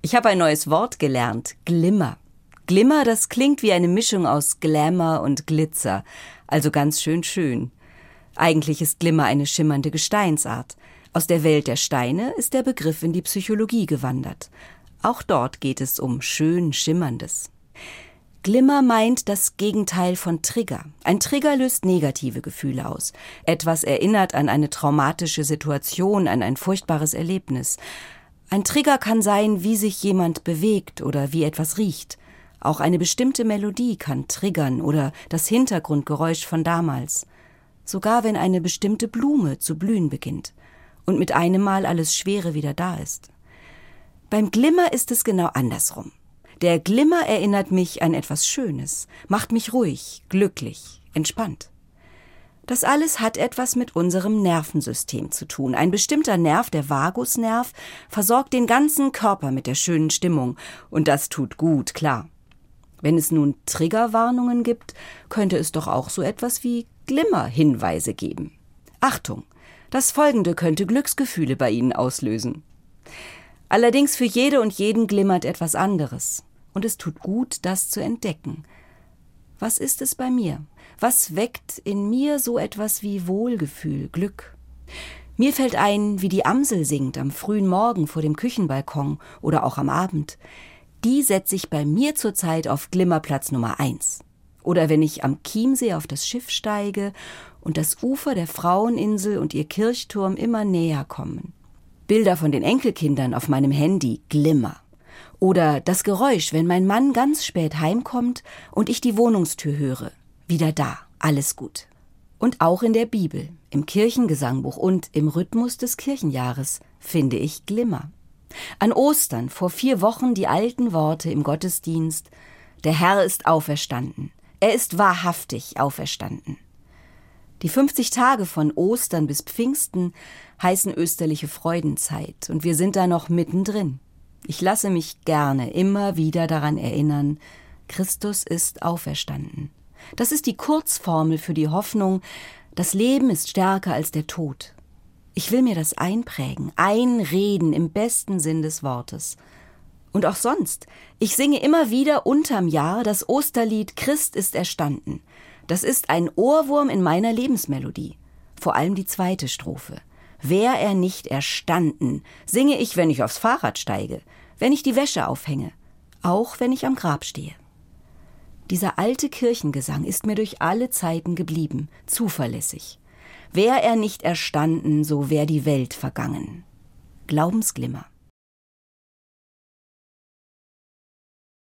Ich habe ein neues Wort gelernt, Glimmer. Glimmer, das klingt wie eine Mischung aus Glamour und Glitzer, also ganz schön schön. Eigentlich ist Glimmer eine schimmernde Gesteinsart. Aus der Welt der Steine ist der Begriff in die Psychologie gewandert. Auch dort geht es um schön Schimmerndes. Glimmer meint das Gegenteil von Trigger. Ein Trigger löst negative Gefühle aus. Etwas erinnert an eine traumatische Situation, an ein furchtbares Erlebnis. Ein Trigger kann sein, wie sich jemand bewegt oder wie etwas riecht. Auch eine bestimmte Melodie kann triggern oder das Hintergrundgeräusch von damals. Sogar wenn eine bestimmte Blume zu blühen beginnt und mit einem Mal alles Schwere wieder da ist. Beim Glimmer ist es genau andersrum. Der Glimmer erinnert mich an etwas Schönes, macht mich ruhig, glücklich, entspannt. Das alles hat etwas mit unserem Nervensystem zu tun. Ein bestimmter Nerv, der Vagusnerv, versorgt den ganzen Körper mit der schönen Stimmung. Und das tut gut, klar. Wenn es nun Triggerwarnungen gibt, könnte es doch auch so etwas wie Glimmerhinweise geben. Achtung, das Folgende könnte Glücksgefühle bei Ihnen auslösen. Allerdings für jede und jeden glimmert etwas anderes. Und es tut gut, das zu entdecken. Was ist es bei mir? Was weckt in mir so etwas wie Wohlgefühl, Glück? Mir fällt ein, wie die Amsel singt am frühen Morgen vor dem Küchenbalkon oder auch am Abend. Die setze ich bei mir zurzeit auf Glimmerplatz Nummer 1. Oder wenn ich am Chiemsee auf das Schiff steige und das Ufer der Fraueninsel und ihr Kirchturm immer näher kommen. Bilder von den Enkelkindern auf meinem Handy, Glimmer. Oder das Geräusch, wenn mein Mann ganz spät heimkommt und ich die Wohnungstür höre. Wieder da, alles gut. Und auch in der Bibel, im Kirchengesangbuch und im Rhythmus des Kirchenjahres finde ich Glimmer. An Ostern, vor 4 Wochen, die alten Worte im Gottesdienst: Der Herr ist auferstanden. Er ist wahrhaftig auferstanden. Die 50 Tage von Ostern bis Pfingsten heißen österliche Freudenzeit und wir sind da noch mittendrin. Ich lasse mich gerne immer wieder daran erinnern, Christus ist auferstanden. Das ist die Kurzformel für die Hoffnung, das Leben ist stärker als der Tod. Ich will mir das einprägen, einreden im besten Sinn des Wortes. Und auch sonst. Ich singe immer wieder unterm Jahr das Osterlied Christ ist erstanden. Das ist ein Ohrwurm in meiner Lebensmelodie. Vor allem die 2. Strophe. Wär er nicht erstanden, singe ich, wenn ich aufs Fahrrad steige, wenn ich die Wäsche aufhänge, auch wenn ich am Grab stehe. Dieser alte Kirchengesang ist mir durch alle Zeiten geblieben, zuverlässig. Wär er nicht erstanden, so wär die Welt vergangen. Glaubensglimmer.